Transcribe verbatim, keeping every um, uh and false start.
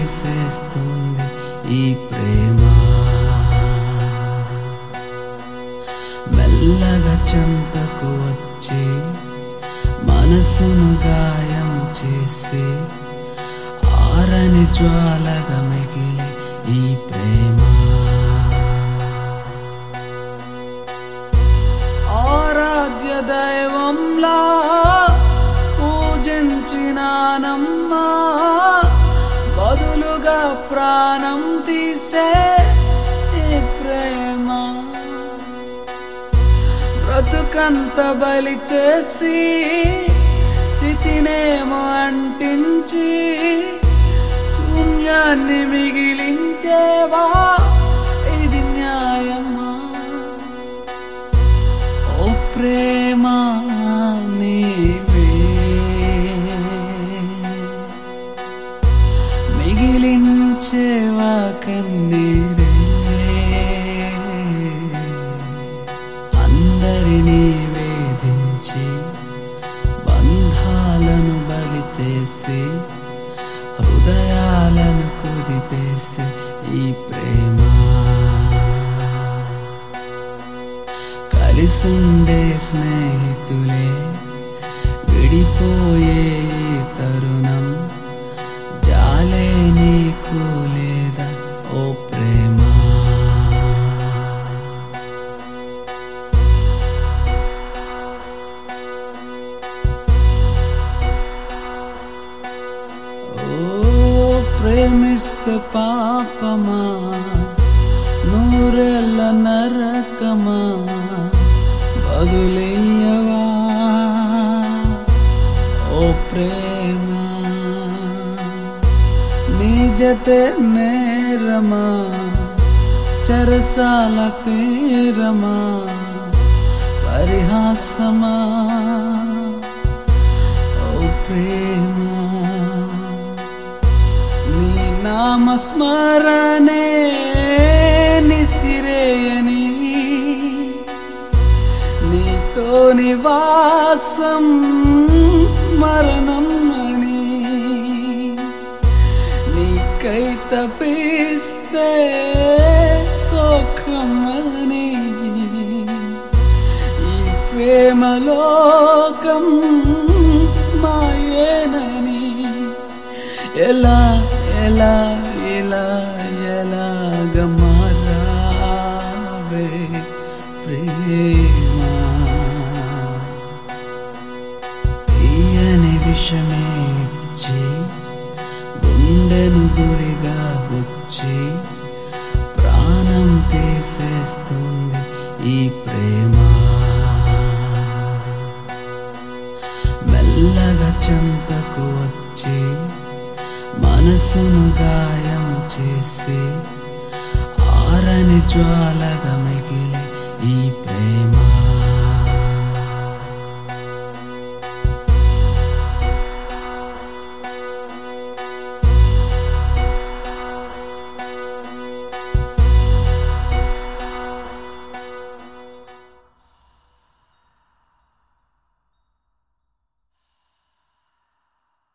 తీసేస్తుంది ఈ ప్రేమ. మెల్లగా చెంతకు వచ్చి మనసును గాయం చేసి ఆరని జ్వాలగా మిగిలి ఈ ప్రేమ. ఆరాధ్య దైవంలా పూజించినానమ్మా, బదులుగా ప్రాణం తీసే ఈ ప్రేమ. బ్రతుకంత బలి చేసి చితినేమో అంటించి శూన్యాన్ని మిగిలించేవా, ఇది న్యాయమా? ఓ ప్రేమ నీవే మిగిలించేవా కన్నీరే. అందరినీ వేధించి బంధాలను బలి చేసి హృదయాలను కుదిపేసి ఈ ప్రేమ. కలిసుండే స్నేహితులే విడిపోయే ఈ తరుణం, జాలే నీకు లేదా ఓ ప్రేమ? ప్రేమిస్తే పాపమా, నూరెళ్ళ నరకమా, బదులయ్యవా ఓ ప్రేమ? నీ జతే నేరమా, చెరసాల తీరమా, పరిహాసమా ఓ ప్రేమ? నామస్మరణే నిసిరేయని, నీతో నివాసం మరణం అని, నీకై తపిస్తే సోఖమని, ఈ ప్రేమలోకం మాయేనని, ఎలా ఎలా ఎలా ఎలాగ మారావే ప్రేమ? తీయని విషమే ఇచ్చి గుండెను గురిగా గుచ్చి ప్రాణం తీసేస్తుంది ఈ ప్రేమ. మెల్లగా చెంతకు వచ్చి మనసును గాయం చేసి ఆరని జ్వాలగా మిగిలి ఈ ప్రేమ.